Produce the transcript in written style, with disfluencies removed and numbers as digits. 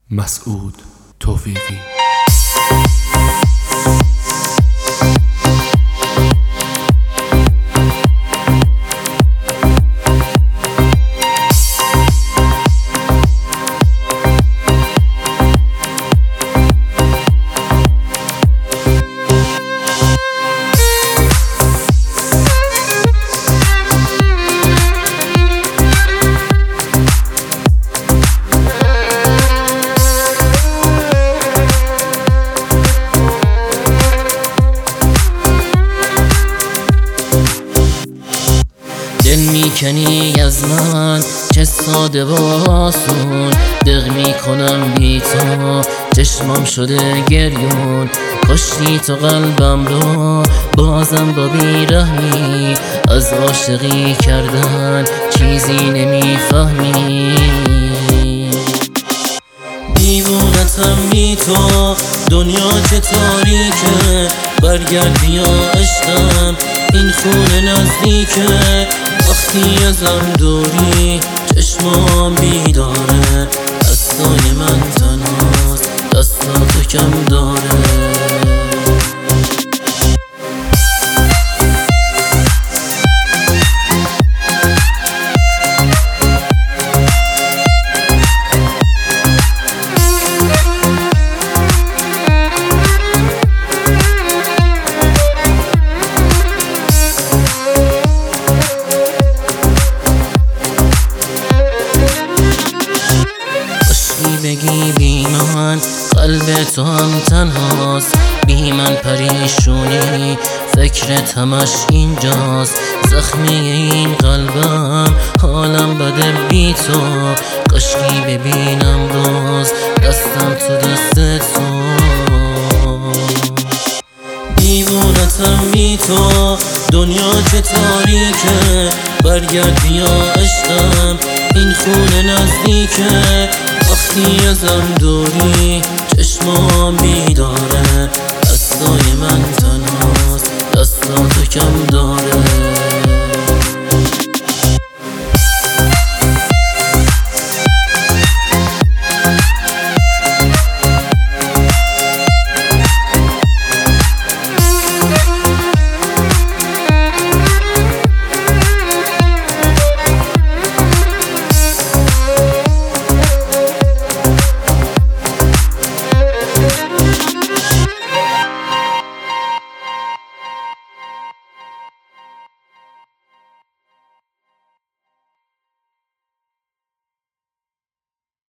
مسعود توفیقی. دل میکنی از من چه ساده و آسون، دق میکنم بی تو چشمام شده گریون. کشتی تو قلبم رو بازم با بیرحمی، از عاشقی کردن چیزی نمیفهمی. دیوونتم بی تو، دنیا چه تاریکه، برگرد بیا عشقم این خونه نزدیکه. وقتی ازم دوری چشمام بیداره، دستای من تنهاست دستاتو کم داره. بگی بی من قلب تو هم تنهاست، بی من پریشونی فکرت همش اینجاست. زخمی این قلبم حالم بده بی تو، کاشکی ببینم باز دستم تو دست تو. دیوونتم بی تو، دنیا چه تاریکه، برگرد بیا عشقم این خونه نزدیکه. وقتی ازم دوری چشمام بیداره، دستای من تنهاست دستاتو کم داره.